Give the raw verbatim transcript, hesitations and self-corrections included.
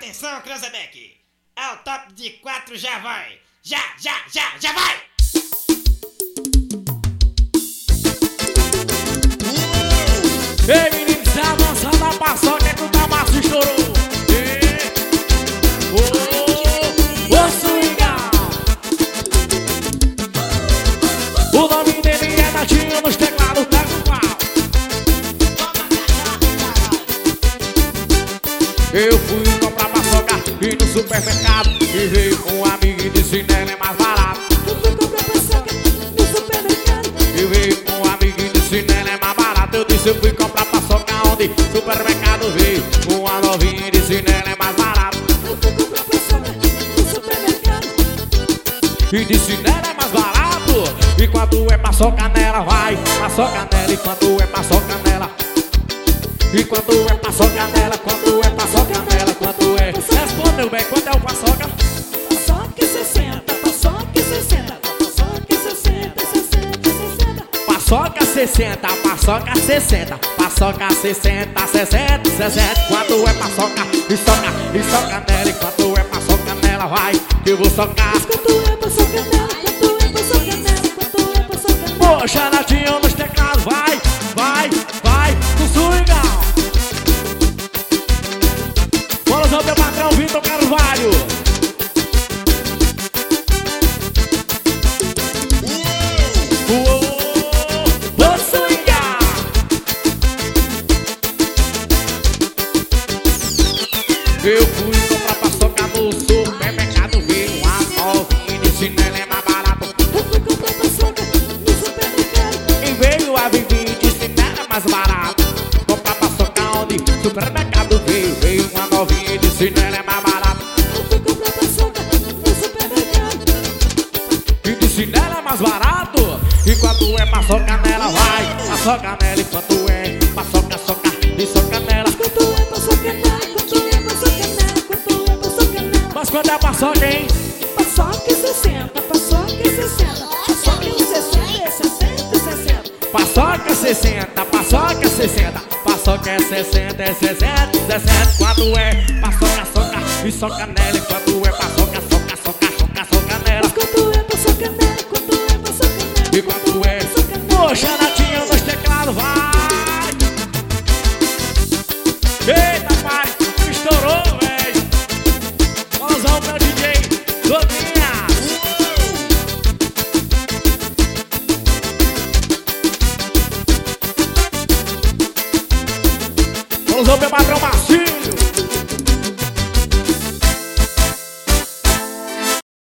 Atenção, Cranzebeck! Ao top de quatro já vai! Já, já, já, já vai! Ei, menino, se avançando a paçoca é que o Tabaço estourou. Ô, ô, swingar. O nome dele é Natinho, nos teclados pega o pau. Eu fui comprar paçoca e no supermercado e veio com um amigo e disse nela é mais barato. Eu fui comprar paçoca no supermercado E veio com um amigo e disse nela é mais barato. Eu disse eu fui comprar paçoca onde? Supermercado veio com uma novinha e disse nela é mais barato. Eu fui comprar paçoca no supermercado E disse nela é mais barato. E quando é paçoca nela vai, paçoca nela. E quando é paçoca nela, e quando é paçoca nela, quando é paçoca nela, quando é. Respondeu bem, quando é o paçoca? Paçoca sessenta, paçoca sessenta, paçoca sessenta, sessenta, sessenta. Paçoca sessenta, paçoca sessenta, paçoca sessenta, sessenta, sessenta. Quando é paçoca, e soca, e soca nela. E quando é paçoca nela vai, que eu vou socar. Quanto é paçoca nela, quanto é paçoca nela, quanto é paçoca nela. Poxa, Natinho nos teclados, vai, vai, vai, no swingão. Bora usar o meu patrão Vitor Carvalho. Uou, vou swingar. Eu fui comprar paçoca no supermercado, vi uma novinha e disse nela é mais barato. Eu fui comprar paçoca no supermercado E veio a Vivi e disse nela é mais barato. Comprar paçoca onde? Supermercado veio, veio uma novinha e disse nela é mais barato. Eu fui comprar paçoca no supermercado E disse nela é mais barato. E quando é paçoca nela vai, paçoca nela. E quando é paçoca, soca, e soca nela. Quanto é paçoca nela, quanto é paçoca nela, quanto é paçoca nela. Mas quando é paçoca, hein? Paçoca sessenta, paçoca sessenta, paçoca sessenta, sessenta, sessenta. Paçoca sessenta, paçoca sessenta, paçoca é sessenta, é sessenta, sessenta. Quando é paçoca, soca, e soca nela. E quando é paçoca